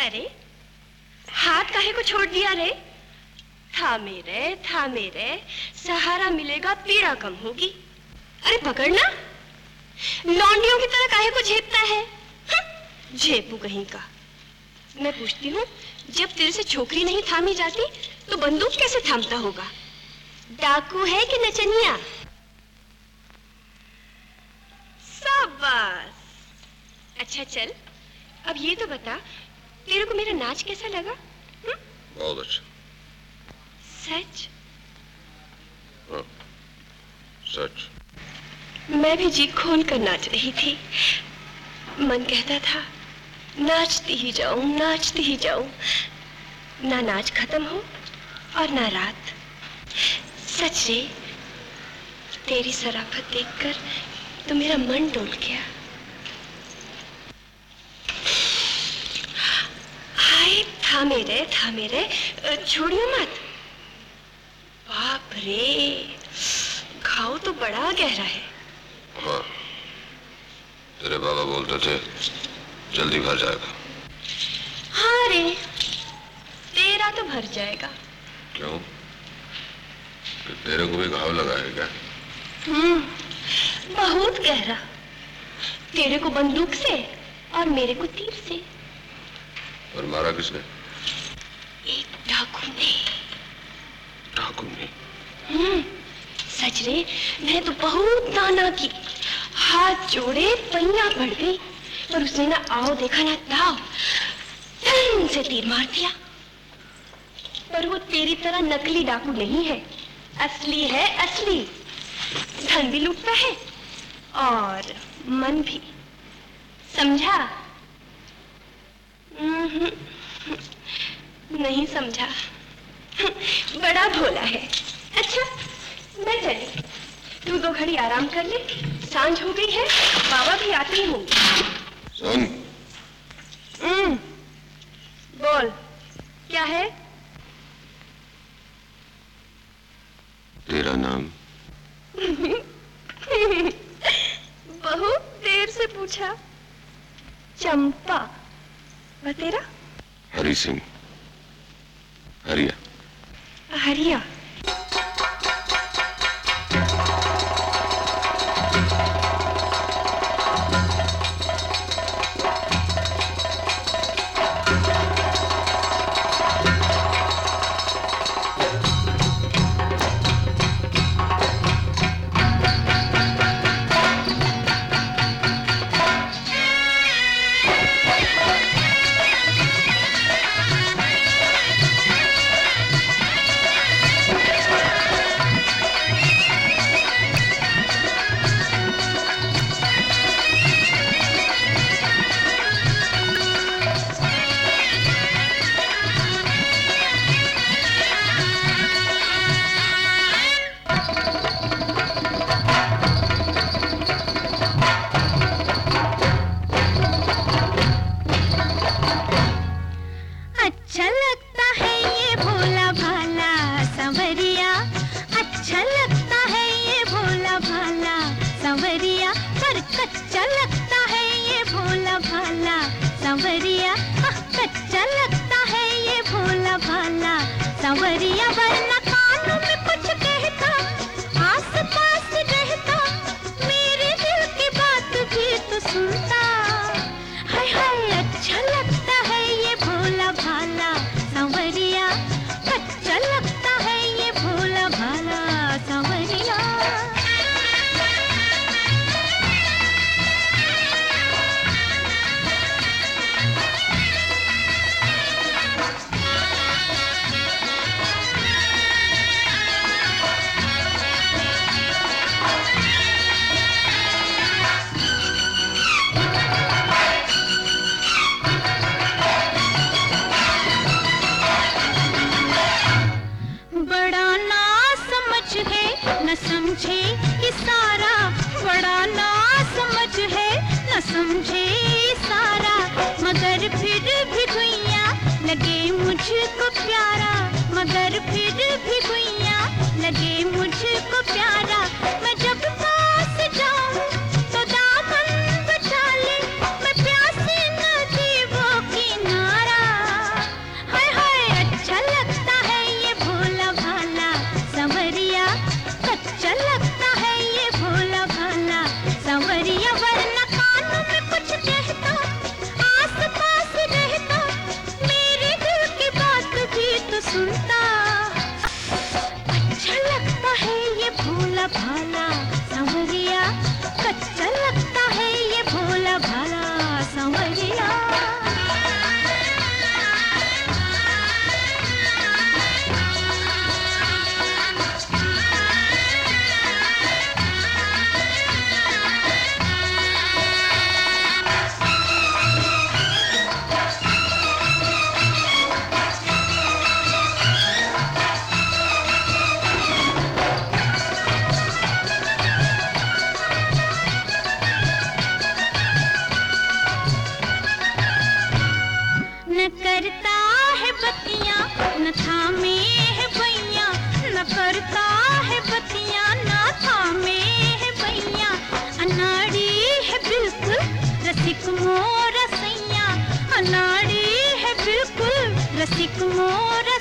अरे हाथ काहे को छोड़ दिया रे? था मेरे सहारा मिलेगा, पीड़ा कम होगी। अरे पकड़ना, लौंडियों की तरह काहे को झेपता है? झेपू कहीं का। मैं पूछती हूँ, जब तेरे से छोकरी नहीं थामी जाती तो बंदूक कैसे थामता होगा? डाकू है कि नचनिया? शाबाश। अच्छा चल, अब ये तो बता, तेरे को मेरा नाच कैसा लगा? बहुत अच्छा। सच? हाँ, सच। मैं भी जी खोल कर नाच रही थी। मन कहता था नाचती ही जाऊं, ना नाच खत्म हो और ना रात। सच रे, तेरी सराफत देखकर तो मेरा मन डोल गया। हाय, था मेरे, छोड़ियो मत। बाप रे, घाव तो बड़ा गहरा है। हाँ, तेरे बाबा बोलते थे जल्दी भर जाएगा। हाँ रे, तेरा तो भर जाएगा। क्यों? तेरे को भी घाव लगा है क्या? बहुत गहरा। तेरे को बंदूक से और मेरे को तीर से। और मारा किसने? एक डाकू ने। डाकू ने? सच रे, मैं तो बहुत नाना की, हाथ जोड़े पैया पड़ गई, पर उसने ना आओ देखा ना दाव, धन से तीर मार दिया। पर वो तेरी तरह नकली डाकू नहीं है, असली है, असली। धन भी लूटता है और मन भी, समझा? नहीं समझा, बड़ा भोला है। अच्छा मैं चली, तू 2 घड़ी आराम कर ले, सांझ हो गई है, बाबा भी आते ही होंगे। सुन। बोल, क्या है? तेरा नाम? बहुत देर से पूछा। चंपा। और तेरा? हरि सिंह। हरिया। हरिया। प्यासी नदी वो किनारा। रसिक मोर सैया अनाड़ी है बिल्कुल रसिक मोर